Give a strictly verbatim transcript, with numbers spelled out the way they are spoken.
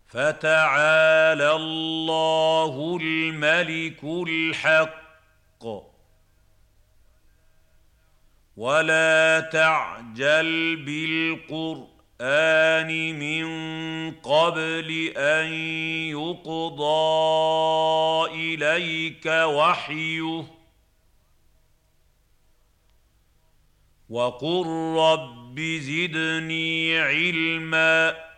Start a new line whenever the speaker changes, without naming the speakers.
فَتَعَالَى اللَّهُ الْمَلِكُ الْحَقُّ ۗ وَلَا تَعْجَلْ بِالْقُرْآنِ مِن قَبْلِ أَن يُقْضَىٰ إِلَيْكَ وَحْيُهُ ۖ وَقُل رَّبِّ زِدْنِي عِلْمًا.